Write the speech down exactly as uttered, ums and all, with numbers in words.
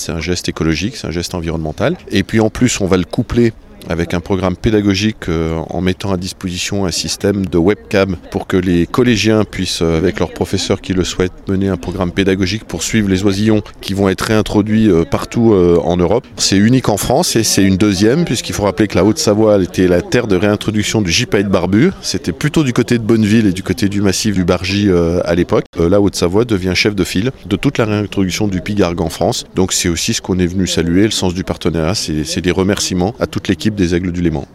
c'est un geste écologique, c'est un geste environnemental. Et puis en plus, on va le coupler avec un programme pédagogique euh, en mettant à disposition un système de webcam pour que les collégiens puissent, euh, avec leurs professeurs qui le souhaitent, mener un programme pédagogique pour suivre les oisillons qui vont être réintroduits euh, partout euh, en Europe. C'est unique en France et c'est une deuxième, puisqu'il faut rappeler que la Haute-Savoie était la terre de réintroduction du gypaète barbu. C'était plutôt du côté de Bonneville et du côté du massif du Bargy euh, à l'époque. Euh, la Haute-Savoie devient chef de file de toute la réintroduction du pigargue en France. Donc c'est aussi ce qu'on est venu saluer. Le sens du partenariat, c'est, c'est des remerciements à toute l'équipe des Aigles du Léman.